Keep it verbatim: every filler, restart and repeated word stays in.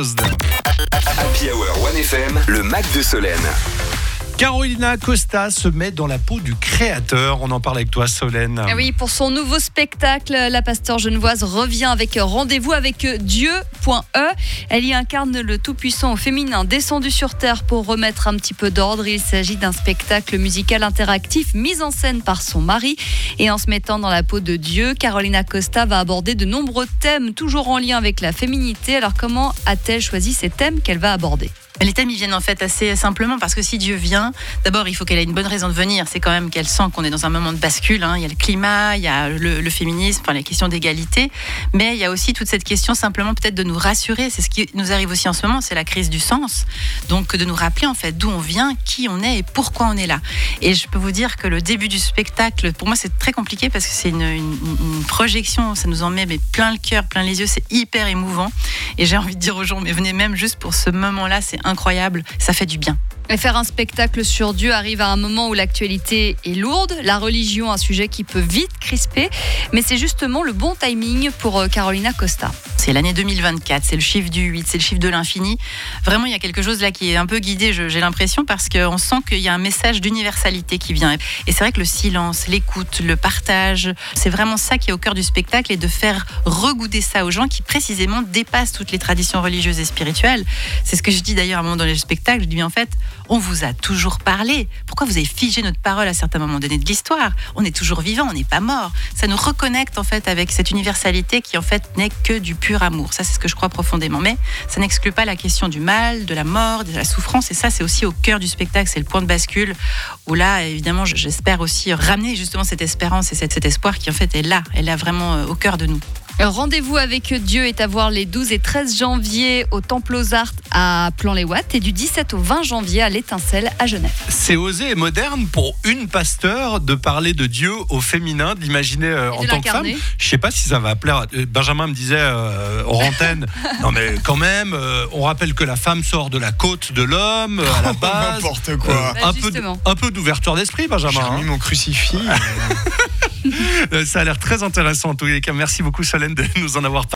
Closed. Happy Hour one F M, le Mac de Solène. Carolina Costa se met dans la peau du créateur. On en parle avec toi, Solène. Ah oui, pour son nouveau spectacle, la pasteur genevoise revient avec Rendez-vous avec Dieu.e. Elle y incarne le tout-puissant au féminin descendu sur terre pour remettre un petit peu d'ordre. Il s'agit d'un spectacle musical interactif mis en scène par son mari. Et en se mettant dans la peau de Dieu, Carolina Costa va aborder de nombreux thèmes, toujours en lien avec la féminité. Alors comment a-t-elle choisi ces thèmes qu'elle va aborder ? Les thèmes, ils viennent en fait assez simplement parce que si Dieu vient, d'abord, il faut qu'elle ait une bonne raison de venir. C'est quand même qu'elle sent qu'on est dans un moment de bascule. Hein. Il y a le climat, il y a le, le féminisme, enfin, les questions d'égalité. Mais il y a aussi toute cette question simplement peut-être de nous rassurer. C'est ce qui nous arrive aussi en ce moment, c'est la crise du sens. Donc de nous rappeler en fait d'où on vient, qui on est et pourquoi on est là. Et je peux vous dire que le début du spectacle, pour moi, c'est très compliqué parce que c'est une, une, une projection. Ça nous en met mais plein le cœur, plein les yeux. C'est hyper émouvant. Et j'ai envie de dire aux gens, mais venez même juste pour ce moment-là. C'est incroyable, ça fait du bien. Et faire un spectacle sur Dieu arrive à un moment où l'actualité est lourde, la religion, un sujet qui peut vite crisper, mais c'est justement le bon timing pour Carolina Costa. C'est l'année deux mille vingt-quatre, c'est le chiffre du huit, c'est le chiffre de l'infini. Vraiment, il y a quelque chose là qui est un peu guidé, j'ai l'impression, parce qu'on sent qu'il y a un message d'universalité qui vient. Et c'est vrai que le silence, l'écoute, le partage, c'est vraiment ça qui est au cœur du spectacle, et de faire regoûter ça aux gens qui précisément dépassent toutes les traditions religieuses et spirituelles. C'est ce que je dis d'ailleurs à un moment dans les spectacles, je dis en fait, on vous a toujours parlé. Pourquoi vous avez figé notre parole à certains moments donnés de l'histoire ? On est toujours vivant, on n'est pas mort. Ça nous reconnecte en fait avec cette universalité qui en fait n'est que du pur amour. Ça, c'est ce que je crois profondément. Mais ça n'exclut pas la question du mal, de la mort, de la souffrance. Et ça, c'est aussi au cœur du spectacle. C'est le point de bascule où là, évidemment, j'espère aussi ramener justement cette espérance et cet espoir qui en fait est là. Elle est vraiment au cœur de nous. Rendez-vous avec Dieu est à voir les douze et treize janvier au Temple aux Arts à Plan-les-Ouates et du dix-sept au vingt janvier à l'Étincelle à Genève. C'est osé et moderne pour une pasteur de parler de Dieu au féminin, d'imaginer euh, en tant que femme. Je sais pas si ça va plaire. Benjamin me disait euh, hors antenne, non mais quand même, euh, on rappelle que la femme sort de la côte de l'homme euh, à la base. N'importe quoi. Bah, un, peu, un peu d'ouverture d'esprit, Benjamin. J'ai remis hein. mon crucifix. Ça a l'air très intéressant en tous les cas. Merci beaucoup, Solène, de nous en avoir parlé.